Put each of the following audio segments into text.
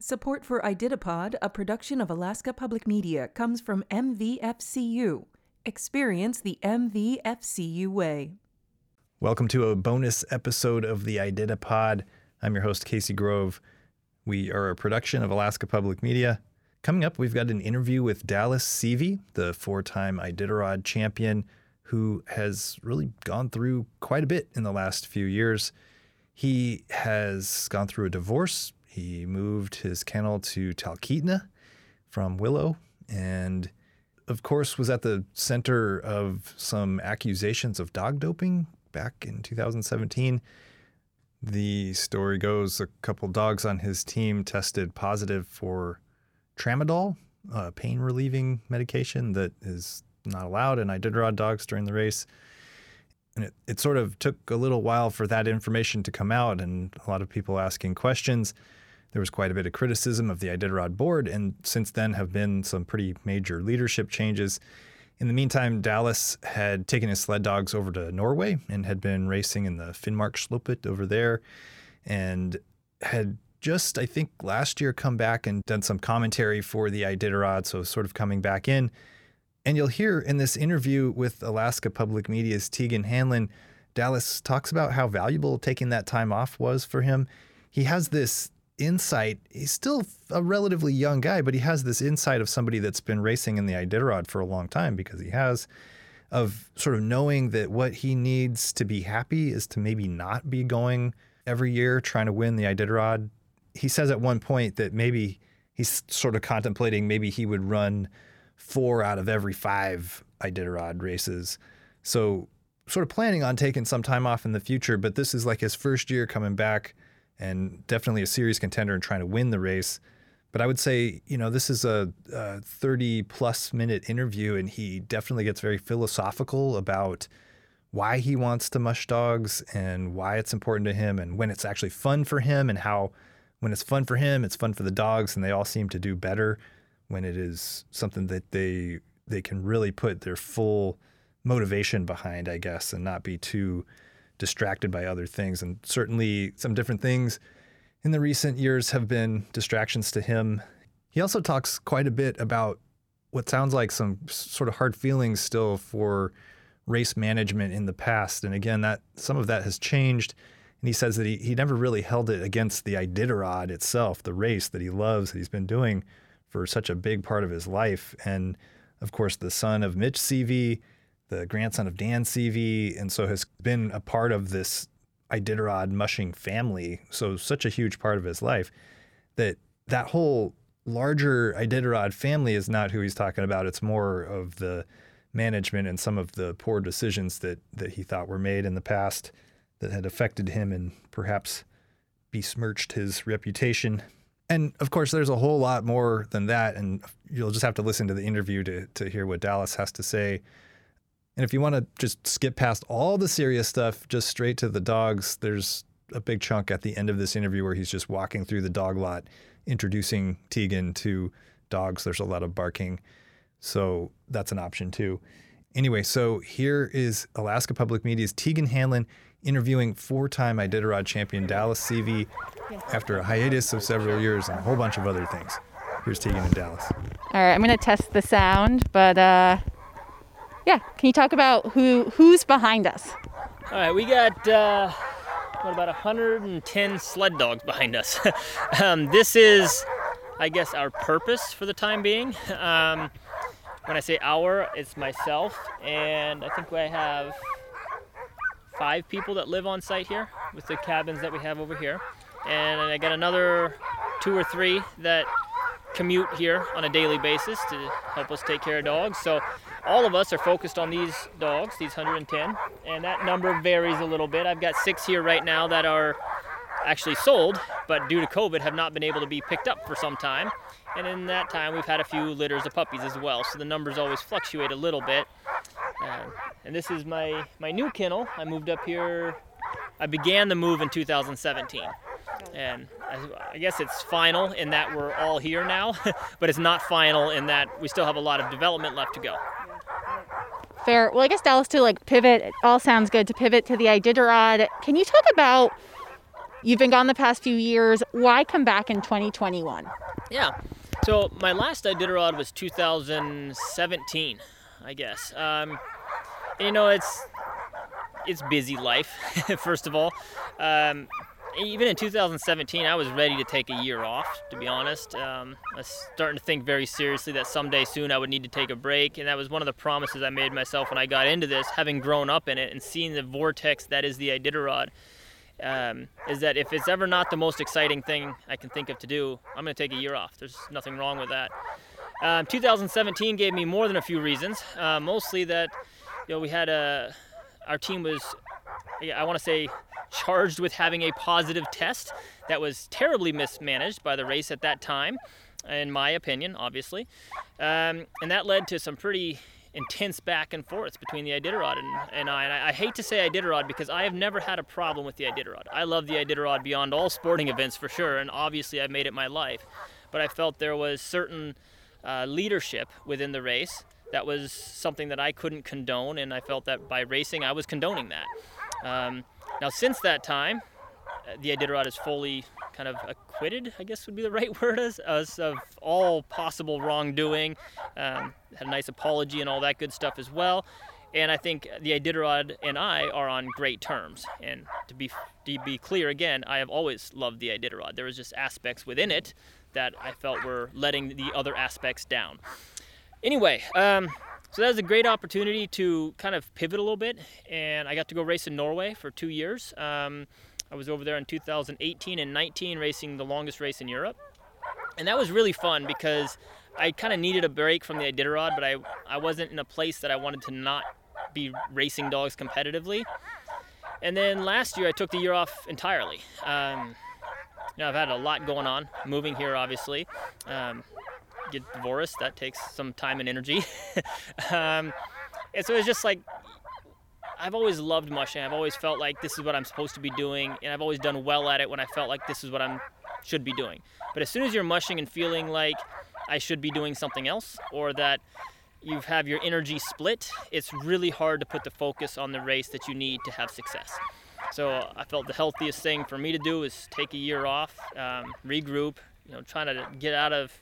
Support for IDITAPOD, a production of Alaska Public Media, comes from MVFCU. Experience the MVFCU way. Welcome to a bonus episode of the IDITAPOD. I'm your host, Casey Grove. We are a production of Alaska Public Media. Coming up, we've got an interview with Dallas Seavey, the four-time Iditarod champion, who has really gone through quite a bit in the last few years. He has gone through a divorce. He moved his kennel to Talkeetna from Willow, and of course was at the center of some accusations of dog doping back in 2017. The story goes a couple dogs on his team tested positive for tramadol, a pain-relieving medication that is not allowed in Iditarod dogs during the race. And it sort of took a little while for that information to come out, and a lot of people asking questions. There was quite a bit of criticism of the Iditarod board, and since then have been some pretty major leadership changes. In the meantime, Dallas had taken his sled dogs over to Norway and had been racing in the Finnmarksløpet over there, and had just, I think, last year come back and done some commentary for the Iditarod, so sort of coming back in. And you'll hear in this interview with Alaska Public Media's Tegan Hanlon, Dallas talks about how valuable taking that time off was for him. He has this insight. He's still a relatively young guy, but he has this insight of somebody that's been racing in the Iditarod for a long time, because he has, of sort of knowing that what he needs to be happy is to maybe not be going every year trying to win the Iditarod. He says at one point that maybe he's sort of contemplating maybe he would run 4 out of every 5 Iditarod races. So sort of planning on taking some time off in the future, but this is like his first year coming back, and definitely a serious contender and trying to win the race. But I would say, this is a 30-plus minute interview, and he definitely gets very philosophical about why he wants to mush dogs and why it's important to him, and when it's actually fun for him, and how when it's fun for him, it's fun for the dogs, and they all seem to do better when it is something that they can really put their full motivation behind, I guess, and not be too distracted by other things. And certainly some different things in the recent years have been distractions to him. He also talks quite a bit about what sounds like some sort of hard feelings still for race management in the past. And again, that some of that has changed. And he says that he never really held it against the Iditarod itself, the race that he loves, that he's been doing for such a big part of his life. And of course, the son of Mitch Seavey, the grandson of Dan Seavey, and so has been a part of this Iditarod mushing family. So such a huge part of his life that whole larger Iditarod family is not who he's talking about. It's more of the management and some of the poor decisions that he thought were made in the past that had affected him and perhaps besmirched his reputation. And of course, there's a whole lot more than that, and you'll just have to listen to the interview to hear what Dallas has to say. And if you want to just skip past all the serious stuff, just straight to the dogs, there's a big chunk at the end of this interview where he's just walking through the dog lot, introducing Tegan to dogs. There's a lot of barking, so that's an option too. Anyway, so here is Alaska Public Media's Tegan Hanlon interviewing 4-time Iditarod champion Dallas Seavey after a hiatus of several years and a whole bunch of other things. Here's Tegan and Dallas. All right, I'm going to test the sound, but yeah, can you talk about who's behind us? All right, we got about 110 sled dogs behind us. This is, I guess, our purpose for the time being. When I say our, it's myself, and I think I have 5 people that live on site here with the cabins that we have over here. And I got another 2 or 3 that commute here on a daily basis to help us take care of dogs. So all of us are focused on these dogs, these 110, and that number varies a little bit. I've got 6 here right now that are actually sold, but due to COVID have not been able to be picked up for some time. And in that time, we've had a few litters of puppies as well, so the numbers always fluctuate a little bit. And this is my new kennel. I moved up here, I began the move in 2017. And I guess it's final in that we're all here now, but it's not final in that we still have a lot of development left to go. Fair. Well, I guess, Dallas, to pivot, it all sounds good, to pivot to the Iditarod. Can you talk about You've been gone the past few years. Why come back in 2021? Yeah. So my last Iditarod was 2017, I guess. It's busy life, first of all. Even in 2017, I was ready to take a year off, to be honest. I was starting to think very seriously that someday soon I would need to take a break, and that was one of the promises I made myself when I got into this, having grown up in it and seeing the vortex that is the Iditarod, is that if it's ever not the most exciting thing I can think of to do, I'm going to take a year off. There's nothing wrong with that. 2017 gave me more than a few reasons, mostly that we had our team was, I want to say, charged with having a positive test that was terribly mismanaged by the race at that time, in my opinion, obviously. And that led to some pretty intense back and forths between the Iditarod and I. And I hate to say Iditarod because I have never had a problem with the Iditarod. I love the Iditarod beyond all sporting events for sure, and obviously I've made it my life. But I felt there was certain leadership within the race that was something that I couldn't condone, and I felt that by racing I was condoning that. Now, since that time, the Iditarod is fully kind of acquitted, I guess would be the right word, as of all possible wrongdoing. Had a nice apology and all that good stuff as well. And I think the Iditarod and I are on great terms. And to be clear again, I have always loved the Iditarod. There was just aspects within it that I felt were letting the other aspects down. Anyway, so that was a great opportunity to kind of pivot a little bit, and I got to go race in Norway for 2 years. I was over there in 2018 and 19 racing the longest race in Europe, and that was really fun because I kind of needed a break from the Iditarod, but I wasn't in a place that I wanted to not be racing dogs competitively. And then last year I took the year off entirely. I've had a lot going on, moving here obviously. Get divorced, that takes some time and energy. And so it's just like, I've always loved mushing. I've always felt like this is what I'm supposed to be doing, and I've always done well at it when I felt like this is what I should be doing. But as soon as you're mushing and feeling like I should be doing something else, or that you have your energy split, it's really hard to put the focus on the race that you need to have success. So I felt the healthiest thing for me to do is take a year off, regroup, trying to get out of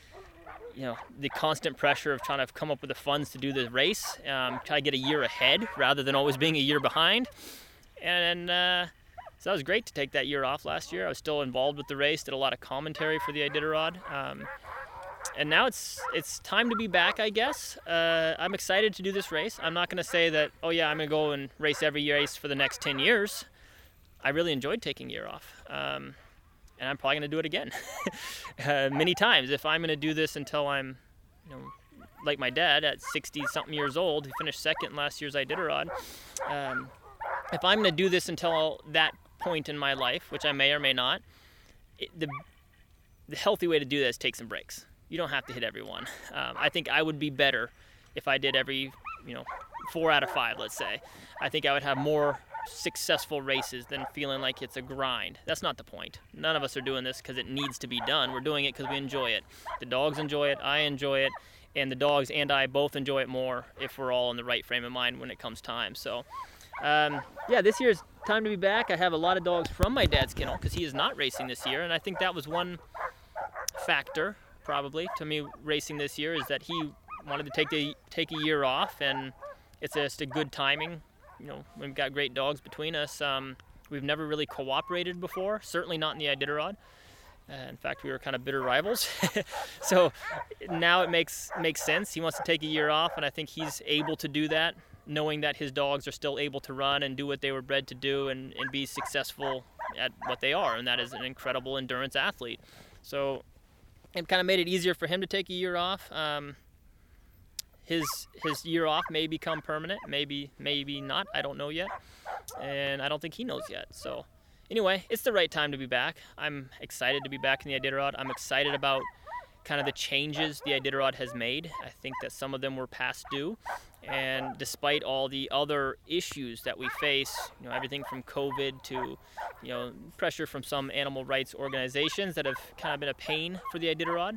the constant pressure of trying to come up with the funds to do the race, try to get a year ahead rather than always being a year behind. And so that was great to take that year off last year. I was still involved with the race, did a lot of commentary for the Iditarod. And now it's time to be back, I guess. I'm excited to do this race. I'm not going to say that, I'm going to go and race every race for the next 10 years. I really enjoyed taking a year off. And I'm probably going to do it again many times. If I'm going to do this until I'm, like my dad at 60-something years old, who finished second in last year's Iditarod, if I'm going to do this until that point in my life, which I may or may not, the healthy way to do that is take some breaks. You don't have to hit every one. I think I would be better if I did every, 4 out of 5, let's say. I think I would have more successful races than feeling like it's a grind. That's not the point. None of us are doing this because it needs to be done. We're doing it because we enjoy it. The dogs enjoy it, I enjoy it, and the dogs and I both enjoy it more if we're all in the right frame of mind when it comes time. So this year's time to be back. I have a lot of dogs from my dad's kennel because he is not racing this year, and I think that was one factor probably to me racing this year, is that he wanted to take a year off, and it's just a good timing. We've got great dogs between us. We've never really cooperated before, certainly not in the Iditarod. In fact, we were kind of bitter rivals. So now it makes sense. He wants to take a year off, and I think he's able to do that, knowing that his dogs are still able to run and do what they were bred to do and be successful at what they are, and that is an incredible endurance athlete. So it kind of made it easier for him to take a year off. His year off may become permanent, maybe not, I don't know yet, and I don't think he knows yet. So anyway, it's the right time to be back. I'm excited to be back in the Iditarod. I'm excited about kind of the changes the Iditarod has made. I think that some of them were past due, and despite all the other issues that we face, everything from COVID to pressure from some animal rights organizations that have kind of been a pain for the Iditarod,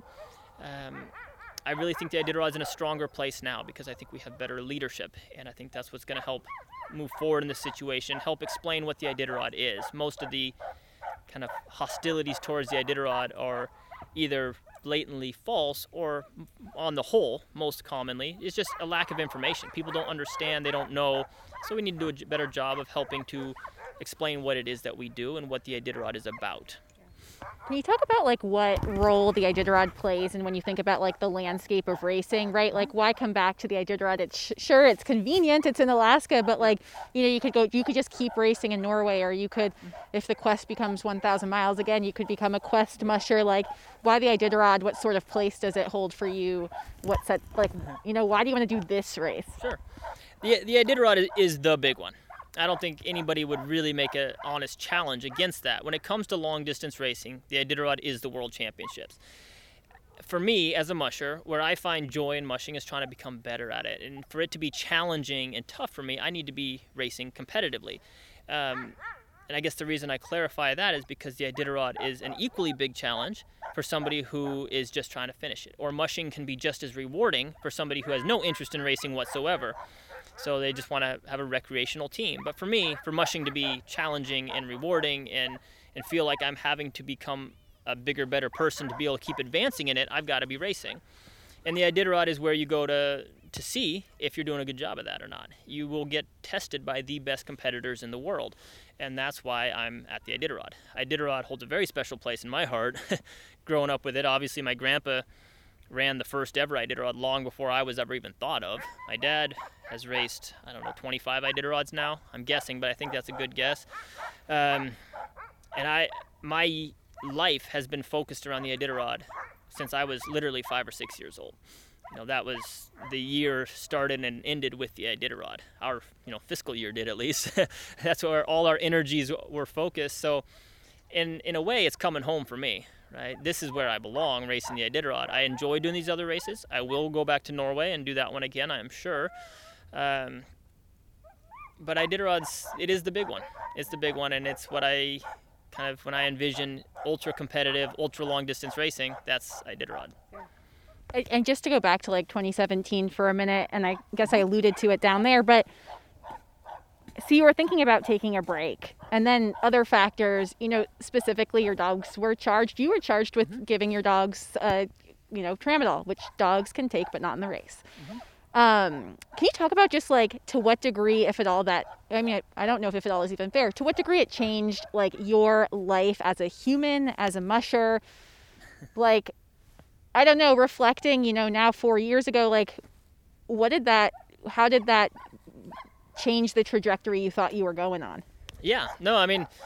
I really think the Iditarod's in a stronger place now because I think we have better leadership, and I think that's what's going to help move forward in this situation, help explain what the Iditarod is. Most of the kind of hostilities towards the Iditarod are either blatantly false or, on the whole, most commonly, it's just a lack of information. People don't understand, they don't know, so we need to do a better job of helping to explain what it is that we do and what the Iditarod is about. Can you talk about like what role the Iditarod plays, and when you think about like the landscape of racing, right? Like, why come back to the Iditarod? It's sure it's convenient, it's in Alaska, but like, you know, you could just keep racing in Norway, or you could, if the quest becomes 1,000 miles again, you could become a quest musher. Like, why the Iditarod? What sort of place does it hold for you? What's that, like, you know, why do you want to do this race? Sure. The Iditarod is the big one. I don't think anybody would really make an honest challenge against that. When it comes to long distance racing, the Iditarod is the World Championships. For me, as a musher, where I find joy in mushing is trying to become better at it. And for it to be challenging and tough for me, I need to be racing competitively. And I guess the reason I clarify that is because the Iditarod is an equally big challenge for somebody who is just trying to finish it. Or mushing can be just as rewarding for somebody who has no interest in racing whatsoever. So they just want to have a recreational team. But for me, for mushing to be challenging and rewarding and feel like I'm having to become a bigger, better person to be able to keep advancing in it, I've got to be racing. And the Iditarod is where you go to see if you're doing a good job of that or not. You will get tested by the best competitors in the world. And that's why I'm at the Iditarod. Iditarod holds a very special place in my heart. Growing up with it, obviously my grandpa ran the first ever Iditarod long before I was ever even thought of. My dad has raced, 25 Iditarods now, I'm guessing, but I think that's a good guess. And my life has been focused around the Iditarod since I was literally 5 or 6 years old. You know, that was the year started and ended with the Iditarod. Our, fiscal year did, at least. That's where all our energies were focused. So in a way, it's coming home for me. Right? This is where I belong, racing the Iditarod. I enjoy doing these other races. I will go back to Norway and do that one again, I am sure. But Iditarod's, it is the big one. It's the big one, and it's what I kind of, when I envision ultra-competitive, ultra-long-distance racing, that's Iditarod. And just to go back to like 2017 for a minute, and I guess I alluded to it down there, but so you were thinking about taking a break, and then other factors, specifically your dogs were charged. You were charged with giving your dogs, tramadol, which dogs can take, but not in the race. Can you talk about just like to what degree, if at all, I don't know if at all is even fair, to what degree it changed like your life as a human, as a musher, like, I don't know, reflecting, now 4 years ago, like, how did that change the trajectory you thought you were going on? Yeah, no, I mean,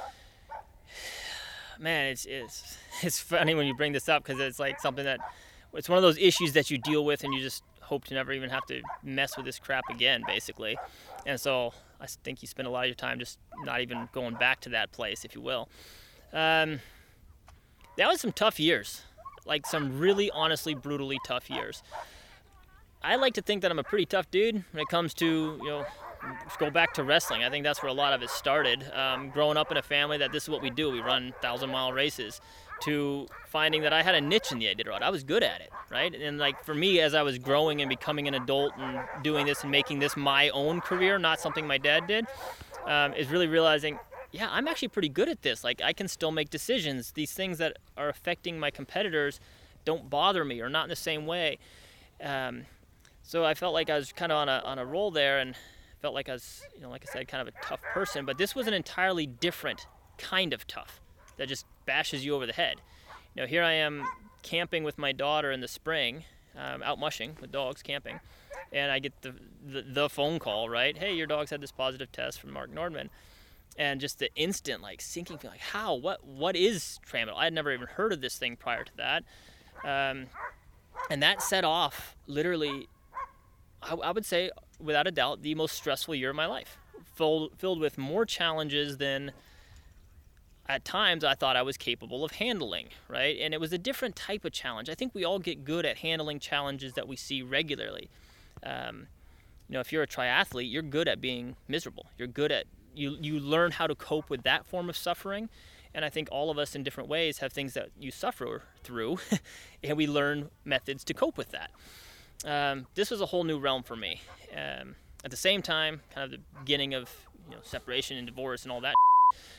man, it's funny when you bring this up, because it's like something that, it's one of those issues that you deal with and you just hope to never even have to mess with this crap again, basically. And so I think you spend a lot of your time just not even going back to that place, if you will. That was some tough years, like some really honestly brutally tough years. I like to think that I'm a pretty tough dude when it comes to, go back to wrestling. I think that's where a lot of it started. Growing up in a family that this is what we do. We run 1,000-mile races, to finding that I had a niche in the Iditarod. I was good at it, right? And like for me, as I was growing and becoming an adult and doing this and making this my own career, not something my dad did, is really realizing, yeah, I'm actually pretty good at this. Like, I can still make decisions. These things that are affecting my competitors don't bother me, or not in the same way. So I felt like I was kind of on a roll there, and felt like I was, like I said, kind of a tough person. But this was an entirely different kind of tough that just bashes you over the head. Here I am camping with my daughter in the spring, out mushing with dogs, camping, and I get the phone call, right? Hey, your dog's had this positive test from Mark Nordman. And just the instant, like, sinking feeling, like, how? What is tramadol? I had never even heard of this thing prior to that. And that set off, literally, I would say, without a doubt, the most stressful year of my life. Filled with more challenges than, at times, I thought I was capable of handling, right? And it was a different type of challenge. I think we all get good at handling challenges that we see regularly. If you're a triathlete, you're good at being miserable. You're good at, you learn how to cope with that form of suffering. And I think all of us in different ways have things that you suffer through, and we learn methods to cope with that. This was a whole new realm for me. At the same time, kind of the beginning of separation and divorce and all that.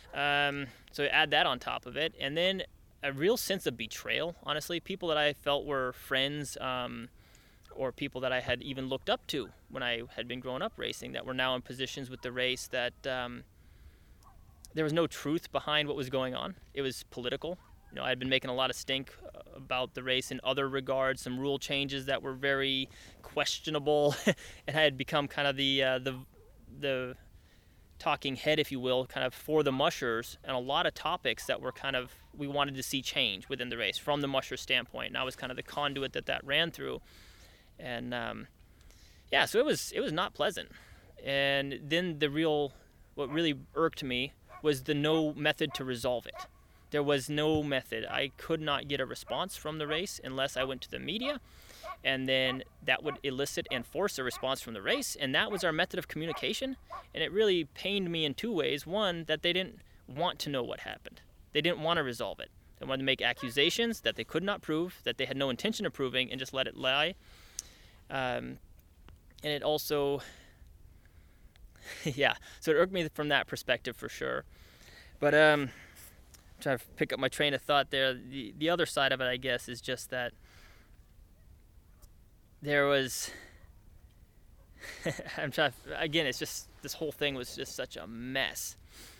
So add that on top of it, and then a real sense of betrayal, honestly. People that I felt were friends, or people that I had even looked up to when I had been growing up racing, that were now in positions with the race that there was no truth behind what was going on. It was political. I had been making a lot of stink about the race in other regards, some rule changes that were very questionable, and I had become kind of the talking head, if you will, kind of for the mushers, and a lot of topics that were kind of, we wanted to see change within the race from the musher standpoint, and I was kind of the conduit that ran through. And so it was not pleasant. And then what really irked me was the no method to resolve it. There was no method. I could not get a response from the race unless I went to the media, and then that would elicit and force a response from the race, and that was our method of communication. And it really pained me in two ways. One, that they didn't want to know what happened. They didn't want to resolve it. They wanted to make accusations that they could not prove, that they had no intention of proving, and just let it lie. And it also, so it irked me from that perspective for sure. But I'm trying to pick up my train of thought there. The other side of it, I guess, is just that there was, again, it's just, this whole thing was just such a mess,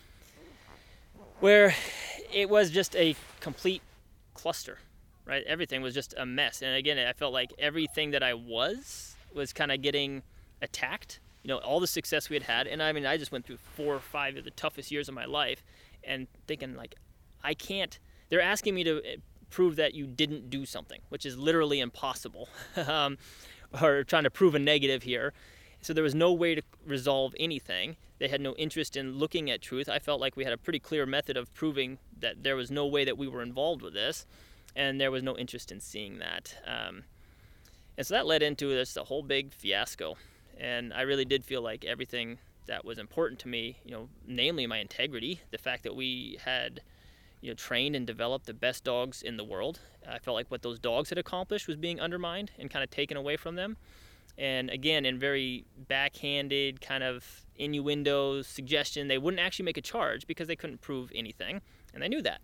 where it was just a complete cluster. Right, everything was just a mess, and again, I felt like everything that I was kind of getting attacked. All the success we had, and I mean, I just went through 4 or 5 of the toughest years of my life, and thinking like, I can't. They're asking me to prove that you didn't do something, which is literally impossible, or trying to prove a negative here. So there was no way to resolve anything. They had no interest in looking at truth. I felt like we had a pretty clear method of proving that there was no way that we were involved with this. And there was no interest in seeing that. And so that led into this a whole big fiasco. And I really did feel like everything that was important to me, namely my integrity, the fact that we had, trained and developed the best dogs in the world. I felt like what those dogs had accomplished was being undermined and kind of taken away from them. And again, in very backhanded kind of innuendos, suggestion, they wouldn't actually make a charge because they couldn't prove anything. And they knew that.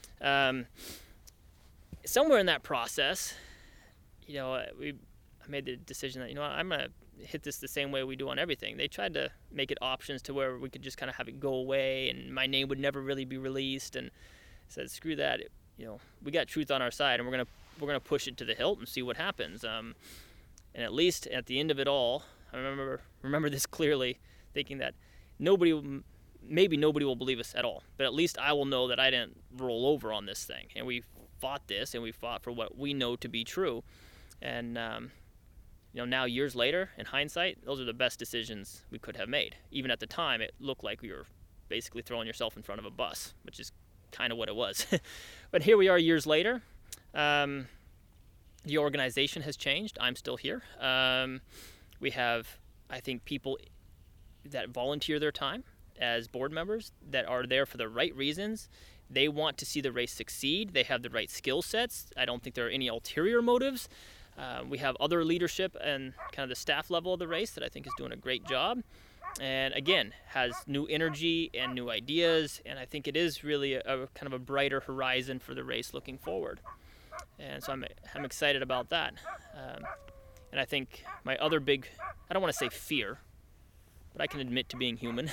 Somewhere in that process, I made the decision that, I'm going to hit this the same way we do on everything. They tried to make it options to where we could just kind of have it go away and my name would never really be released, and said, screw that. We got truth on our side, and we're going to push it to the hilt and see what happens. And at least at the end of it all, I remember this clearly, thinking that maybe nobody will believe us at all, but at least I will know that I didn't roll over on this thing, and we fought this, and we fought for what we know to be true. And now years later, in hindsight, those are the best decisions we could have made. Even at the time, it looked like we were basically throwing yourself in front of a bus, which is kind of what it was. But here we are years later. The organization has changed. I'm still here. We have, I think, people that volunteer their time as board members that are there for the right reasons. They want to see the race succeed. They have the right skill sets. I don't think there are any ulterior motives. We have other leadership and kind of the staff level of the race that I think is doing a great job. And again, has new energy and new ideas. And I think it is really a kind of a brighter horizon for the race looking forward. And so I'm excited about that. And I think my other big, I don't want to say fear, but I can admit to being human,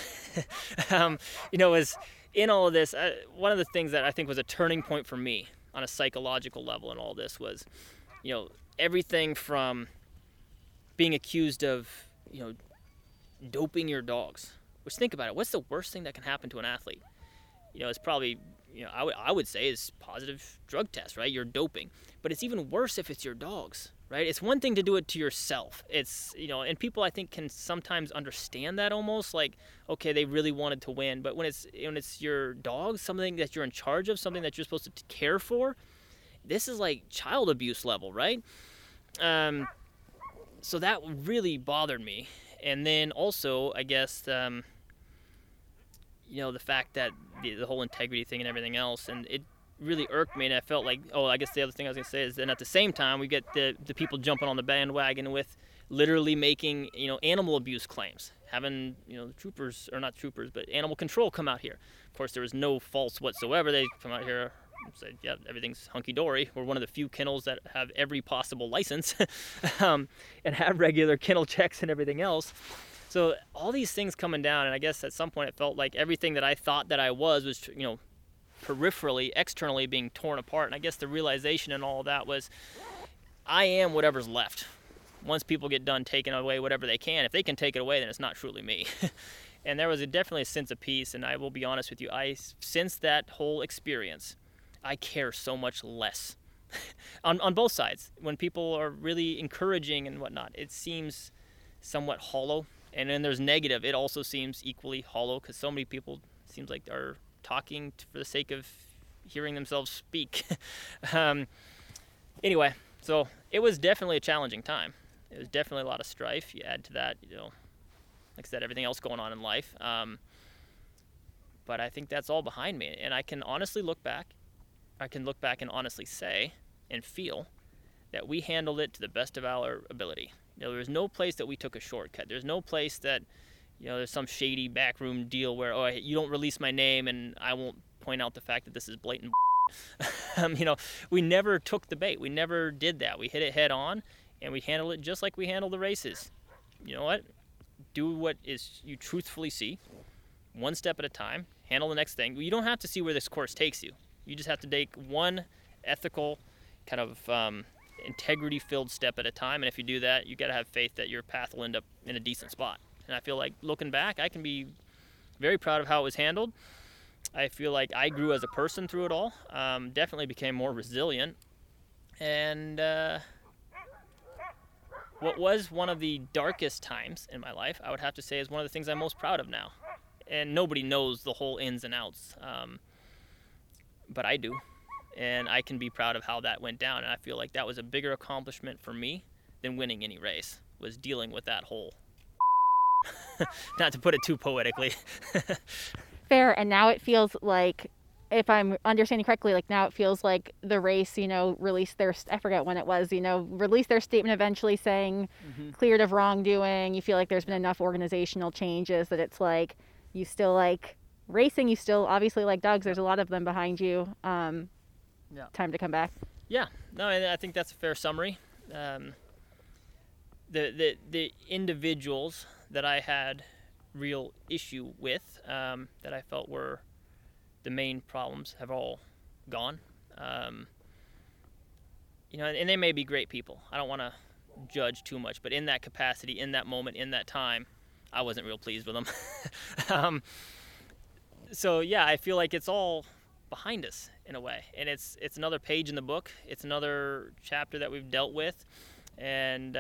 is in all of this, one of the things that I think was a turning point for me on a psychological level in all this was, everything from being accused of, doping your dogs. Which, think about it, what's the worst thing that can happen to an athlete? It's probably, I would say is positive drug test, right? You're doping. But it's even worse if it's your dogs, right? It's one thing to do it to yourself. It's, and people I think can sometimes understand that almost like, okay, they really wanted to win. But when it's your dog, something that you're in charge of, something that you're supposed to care for, this is like child abuse level, right? So that really bothered me. And then also, I guess, the fact that the whole integrity thing and everything else, and it really irked me, and I felt like, I guess the other thing I was going to say is then at the same time, we get the people jumping on the bandwagon with literally making, animal abuse claims. having, the troopers, or not troopers, but animal control come out here. Of course, there was no faults whatsoever. They come out here and say, yeah, everything's hunky-dory. We're one of the few kennels that have every possible license and have regular kennel checks and everything else. So all these things coming down, and I guess at some point it felt like everything that I thought that I was, peripherally, externally being torn apart. And I guess the realization in all of that was I am whatever's left. Once people get done taking away whatever they can, if they can take it away, then it's not truly me. And there was definitely a sense of peace, and I will be honest with you, since that whole experience, I care so much less on both sides. When people are really encouraging and whatnot, it seems somewhat hollow. And then there's negative, it also seems equally hollow, because so many people seems like are talking for the sake of hearing themselves speak. Anyway, so it was definitely a challenging time. It was definitely a lot of strife. You add to that, like I said, everything else going on in life. But I think that's all behind me. And I can honestly look back. I can look back and honestly say and feel that we handled it to the best of our ability. There was no place that we took a shortcut. There's no place that, there's some shady backroom deal where, you don't release my name and I won't point out the fact that this is blatant. We never took the bait. We never did that. We hit it head on, and we handled it just like we handle the races. You know what? Do what is you truthfully see, one step at a time. Handle the next thing. You don't have to see where this course takes you. You just have to take one ethical, kind of integrity-filled step at a time. And if you do that, you got to have faith that your path will end up in a decent spot. And I feel like looking back, I can be very proud of how it was handled. I feel like I grew as a person through it all. Definitely became more resilient. And what was one of the darkest times in my life, I would have to say, is one of the things I'm most proud of now. And nobody knows the whole ins and outs, but I do. And I can be proud of how that went down. And I feel like that was a bigger accomplishment for me than winning any race, was dealing with that whole not to put it too poetically. Fair. And now it feels like, if I'm understanding correctly, like now it feels like the race, released their, I forget when it was, released their statement eventually saying cleared of wrongdoing. You feel like there's been enough organizational changes that it's like, you still like racing, you still obviously like dogs. There's a lot of them behind you. Yeah. Time to come back. Yeah. No, I think that's a fair summary. The individuals that I had real issue with, that I felt were the main problems, have all gone. And they may be great people. I don't want to judge too much, but in that capacity, in that moment, in that time, I wasn't real pleased with them. So yeah, I feel like it's all behind us in a way, and it's another page in the book. It's another chapter that we've dealt with, and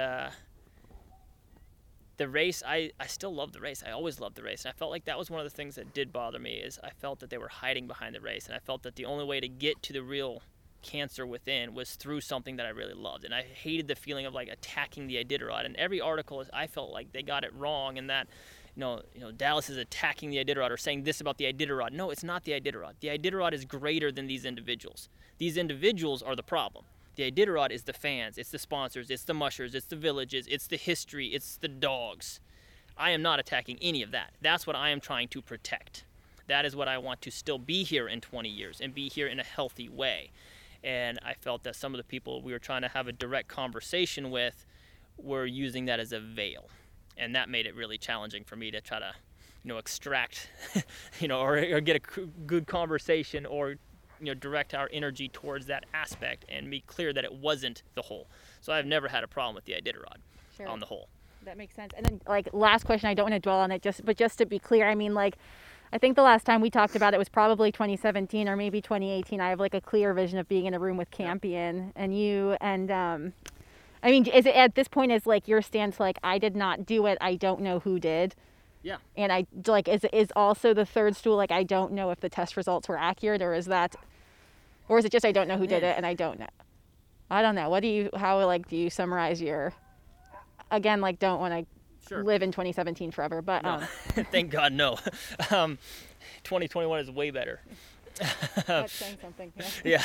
the race, I still love the race. I always loved the race. And I felt like that was one of the things that did bother me, is I felt that they were hiding behind the race. And I felt that the only way to get to the real cancer within was through something that I really loved. And I hated the feeling of like attacking the Iditarod. And every article, I felt like they got it wrong, and that, Dallas is attacking the Iditarod or saying this about the Iditarod. No, it's not the Iditarod. The Iditarod is greater than these individuals. These individuals are the problem. The Iditarod is the fans, it's the sponsors, it's the mushers, it's the villages, it's the history, it's the dogs. I am not attacking any of that. That's what I am trying to protect. That is what I want to still be here in 20 years and be here in a healthy way. And I felt that some of the people we were trying to have a direct conversation with were using that as a veil. And that made it really challenging for me to try to, extract, or get a good conversation, or direct our energy towards that aspect and be clear that it wasn't the whole. So I've never had a problem with the Iditarod on the whole. That makes sense. And then, last question, I don't want to dwell on it, but just to be clear, I think the last time we talked about it was probably 2017 or maybe 2018. I have a clear vision of being in a room with Campion and you, and is it at this point, is your stance I did not do it, I don't know who did? Yeah. And is also the third stool I don't know if the test results were accurate, or is it just I don't know who did it and I don't know? I don't know. How do you summarize your, again, don't want to live in 2017 forever, but no. Thank God no. 2021 is way better. That's saying something. Yeah.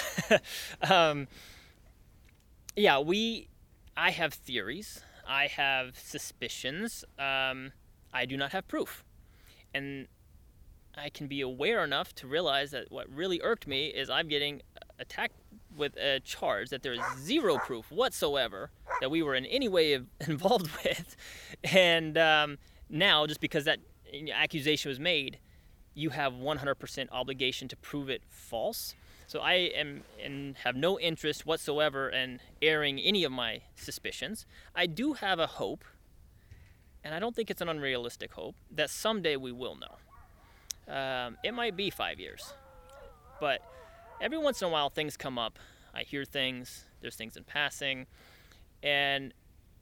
I have theories. I have suspicions. I do not have proof. And I can be aware enough to realize that what really irked me is I'm getting attacked with a charge that there is zero proof whatsoever that we were in any way involved with. And now, just because that accusation was made, you have 100% obligation to prove it false. So I am and have no interest whatsoever in airing any of my suspicions. I do have a hope, and I don't think it's an unrealistic hope, that someday we will know. It might be 5 years, but every once in a while things come up. I hear things, there's things in passing, and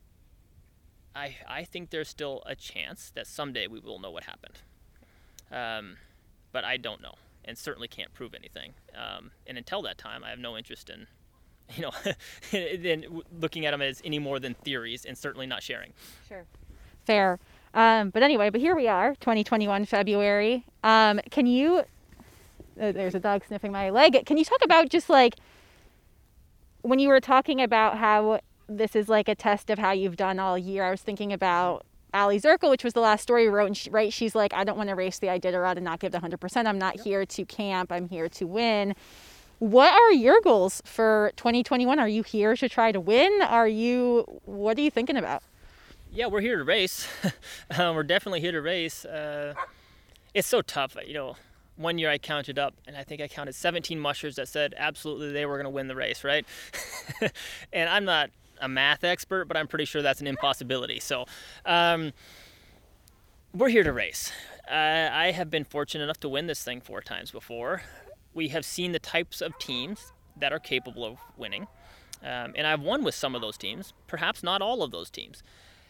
I think there's still a chance that someday we will know what happened. But I don't know, and certainly can't prove anything. And until that time, I have no interest in, in looking at them as any more than theories, and certainly not sharing. Sure. Fair. But anyway, here we are, 2021 February. Can you, there's a dog sniffing my leg. Can you talk about just like, when you were talking about how this is like a test of how you've done all year, I was thinking about Allie Zirkle, which was the last story you wrote, and she's like, I don't want to race the Iditarod and not give the 100%. I'm not here to camp. I'm here to win. What are your goals for 2021? Are you here to try to win? What are you thinking about? Yeah, we're here to race. We're definitely here to race. It's so tough. One year I counted up, and I think I counted 17 mushers that said absolutely they were going to win the race, right? And I'm not a math expert, but I'm pretty sure that's an impossibility. So we're here to race. I have been fortunate enough to win this thing 4 times before. We have seen the types of teams that are capable of winning. And I've won with some of those teams, perhaps not all of those teams.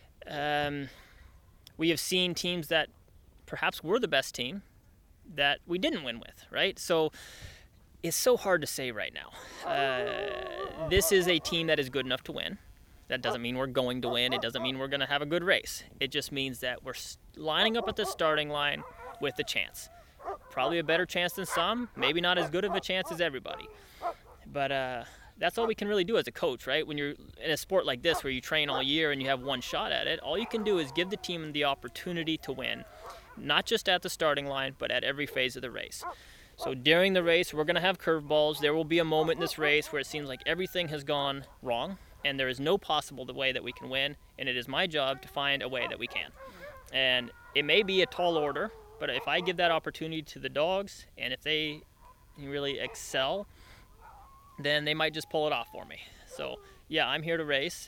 We have seen teams that perhaps were the best team that we didn't win with, right? So it's so hard to say right now. This is a team that is good enough to win. That doesn't mean we're going to win. It doesn't mean we're going to have a good race. It just means that we're lining up at the starting line with a chance. Probably a better chance than some, maybe not as good of a chance as everybody. But that's all we can really do as a coach, right? When you're in a sport like this where you train all year and you have one shot at it, all you can do is give the team the opportunity to win, not just at the starting line, but at every phase of the race. So during the race, we're going to have curveballs. There will be a moment in this race where it seems like everything has gone wrong, and there is no possible way that we can win, and it is my job to find a way that we can. And it may be a tall order, but if I give that opportunity to the dogs, and if they really excel, then they might just pull it off for me. So yeah, I'm here to race.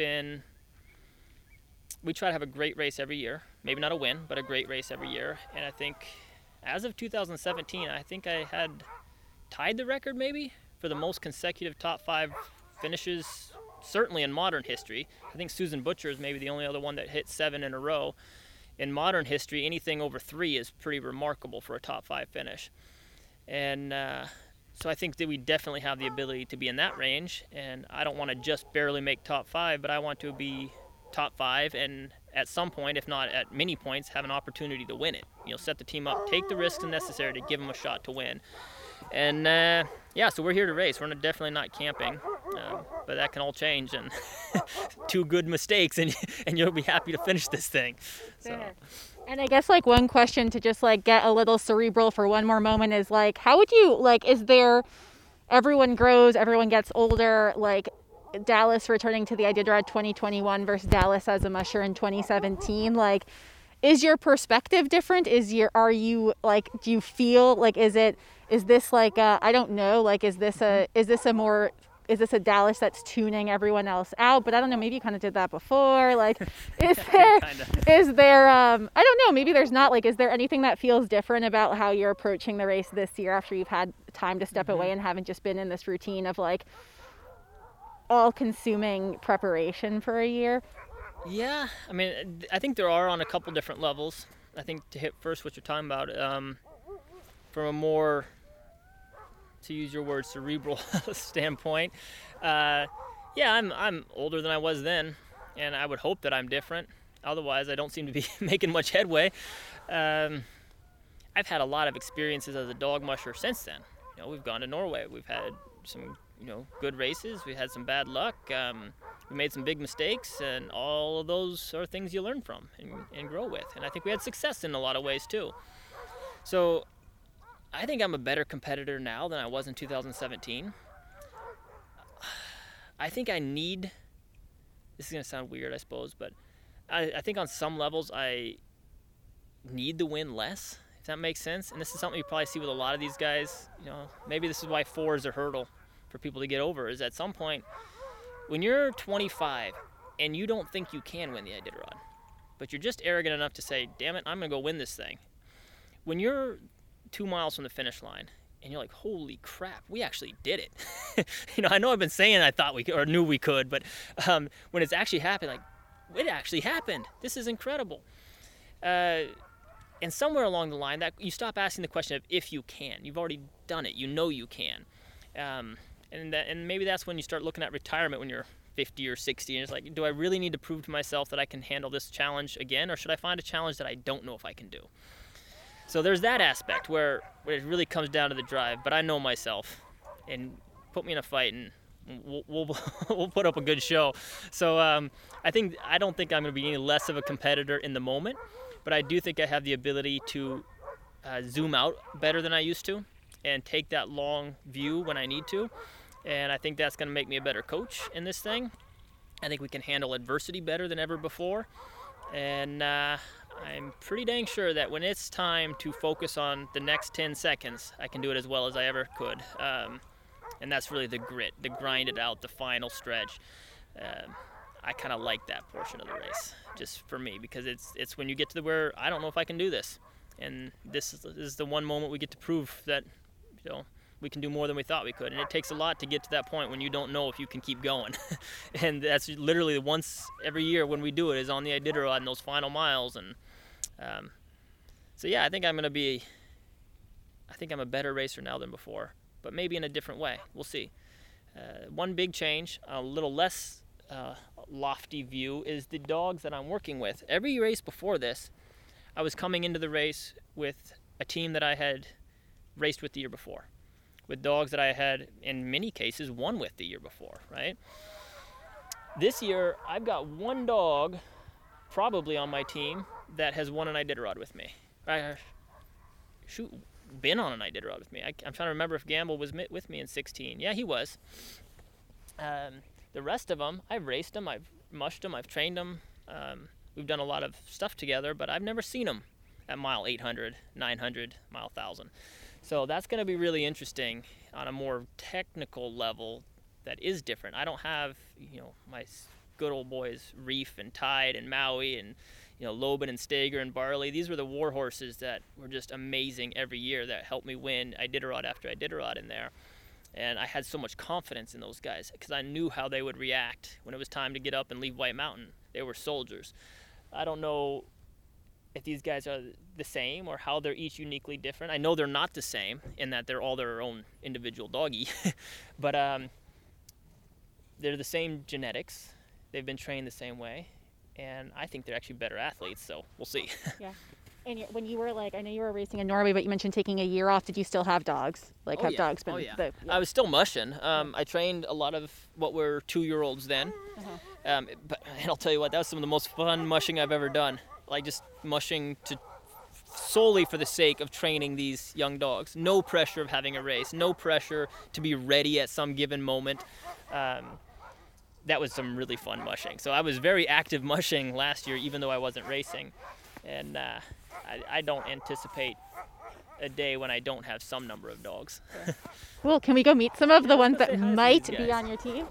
We try to have a great race every year. Maybe not a win, but a great race every year. And I think as of 2017, I think I had tied the record maybe for the most consecutive top 5 finishes, certainly in modern history. I think Susan Butcher is maybe the only other one that hit 7 in a row. In modern history, anything over 3 is pretty remarkable for a top 5 finish. And so I think that we definitely have the ability to be in that range. And I don't want to just barely make top 5, but I want to be top 5 and at some point, if not at many points, have an opportunity to win it. Set the team up, take the risks necessary to give them a shot to win. And so we're here to race. We're definitely not camping, but that can all change. And 2 good mistakes, and you'll be happy to finish this thing. So. And I guess one question to just get a little cerebral for one more moment is how would you is there, everyone grows, everyone gets older, Dallas returning to the Iditarod 2021 versus Dallas as a musher in 2017, is your perspective different? Do you feel is this I don't know, is this a Dallas that's tuning everyone else out? But I don't know, maybe you kind of did that before. Is there, I don't know, maybe there's not, is there anything that feels different about how you're approaching the race this year after you've had time to step away and haven't just been in this routine of all-consuming preparation for a year? Yeah, I think there are on a couple different levels. I think to hit first what you're talking about, from a more, to use your word, cerebral standpoint, I'm older than I was then, and I would hope that I'm different. Otherwise, I don't seem to be making much headway. I've had a lot of experiences as a dog musher since then. We've gone to Norway. We've had some good races. We had some bad luck. we made some big mistakes, and all of those are things you learn from and grow with. And I think we had success in a lot of ways too. So I think I'm a better competitor now than I was in 2017. I think I need, this is going to sound weird, I suppose, but I think on some levels I need the win less, if that makes sense. And this is something you probably see with a lot of these guys. You know, maybe this is why 4 is a hurdle for people to get over, is at some point, when you're 25 and you don't think you can win the Iditarod, but you're just arrogant enough to say, damn it, I'm going to go win this thing. When you're 2 miles from the finish line and you're like, holy crap, we actually did it. You know, I know I've been saying I thought we could, or knew we could, but when it's actually happened, like, it actually happened. This is incredible. And somewhere along the line, that you stop asking the question of if you can. You've already done it. You know you can. And maybe that's when you start looking at retirement when you're 50 or 60, and it's like, do I really need to prove to myself that I can handle this challenge again, or should I find a challenge that I don't know if I can do? So there's that aspect where it really comes down to the drive, but I know myself, and put me in a fight, and we'll put up a good show. So I don't think I'm going to be any less of a competitor in the moment, but I do think I have the ability to zoom out better than I used to and take that long view when I need to. And I think that's going to make me a better coach in this thing. I think we can handle adversity better than ever before. And I'm pretty dang sure that when it's time to focus on the next 10 seconds, I can do it as well as I ever could. And that's really the grit, to grind it out, the final stretch. I kind of like that portion of the race, just for me, because it's when you get to where I don't know if I can do this. And this is the one moment we get to prove that, you know, we can do more than we thought we could. And it takes a lot to get to that point when you don't know if you can keep going. And that's literally once every year when we do it, is on the Iditarod in those final miles. And so yeah, I think I'm a better racer now than before, but maybe in a different way. We'll see. One big change, a little less lofty view, is the dogs that I'm working with. Every race before this, I was coming into the race with a team that I had raced with the year before, with dogs that I had, in many cases, won with the year before, right? This year, I've got one dog probably on my team that has won an Iditarod with me. Been on an Iditarod with me. I'm trying to remember if Gamble was with me in 16. Yeah, he was. The rest of them, I've raced them, I've mushed them, I've trained them. We've done a lot of stuff together, but I've never seen them at mile 800, 900, mile 1,000. So that's going to be really interesting on a more technical level that is different. I don't have, you know, my good old boys, Reef and Tide and Maui and, you know, Loban and Stager and Barley. These were the war horses that were just amazing every year that helped me win Iditarod after Iditarod in there. And I had so much confidence in those guys because I knew how they would react when it was time to get up and leave White Mountain. They were soldiers. I don't know if these guys are the same or how they're each uniquely different. I know they're not the same in that they're all their own individual doggy, but they're the same genetics. They've been trained the same way, and I think they're actually better athletes, so we'll see. Yeah. And when you were I know you were racing in Norway, but you mentioned taking a year off. Did you still have dogs? Dogs been? Oh, yeah. I was still mushing. I trained a lot of what were 2-year-olds then. And I'll tell you what, that was some of the most fun mushing I've ever done. Like just mushing solely for the sake of training these young dogs. No pressure of having a race. No pressure to be ready at some given moment. That was some really fun mushing. So I was very active mushing last year, even though I wasn't racing. And I don't anticipate a day when I don't have some number of dogs. Cool. Can we go meet some of the ones that might be on your team?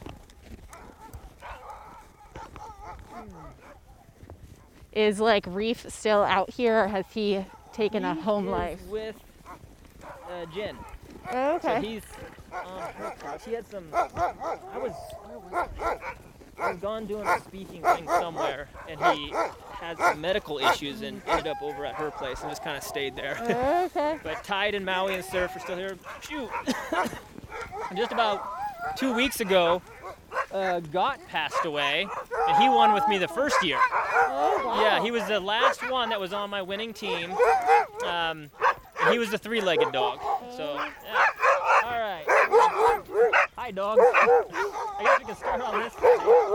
Is Reef still out here, or has he taken a home life? He's with Jen. Oh, okay. So he's he had some. I was gone doing a speaking thing somewhere, and he had some medical issues and ended up over at her place and just kind of stayed there. Okay. But Tide and Maui and Surf are still here. Shoot. And just about 2 weeks ago, Gott passed away, and he won with me the first year. Oh, wow. Yeah, he was the last one that was on my winning team. And he was the 3-legged dog. So, yeah. All right. Hi, dog. I guess we can start on this side.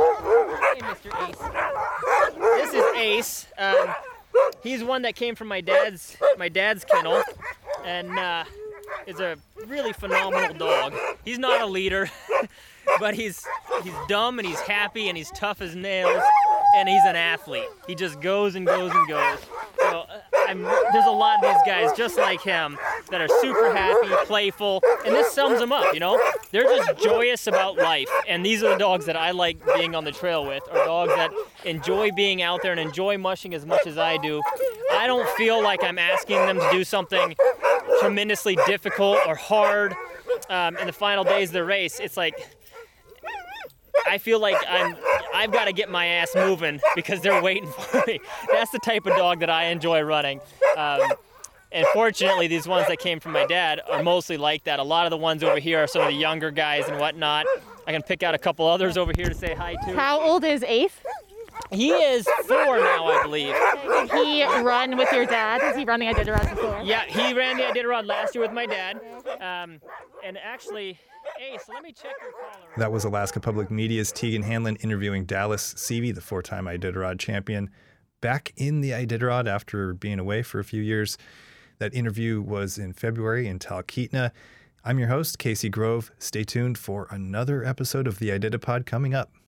Ace. He's one that came from my dad's kennel, and is a really phenomenal dog. He's not a leader, but he's dumb and he's happy and he's tough as nails, and he's an athlete. He just goes and goes and goes. So there's a lot of these guys just like him that are super happy, playful, and this sums them up, you know? They're just joyous about life, and these are the dogs that I like being on the trail with, are dogs that enjoy being out there and enjoy mushing as much as I do. I don't feel like I'm asking them to do something tremendously difficult or hard in the final days of the race. It's like I feel like I've got to get my ass moving because they're waiting for me. That's the type of dog that I enjoy running. And fortunately, these ones that came from my dad are mostly like that. A lot of the ones over here are some of the younger guys and whatnot. I can pick out a couple others over here to say hi to. How old is Ace? He is 4 now, I believe. Did he run with your dad? Is he running Iditarod before? Yeah, he ran the Iditarod last year with my dad. And actually, Ace, let me check your collar. That was Alaska Public Media's Tegan Hanlon interviewing Dallas Seavey, the 4-time Iditarod champion, back in the Iditarod after being away for a few years. That interview was in February in Talkeetna. I'm your host, Casey Grove. Stay tuned for another episode of the Iditapod coming up.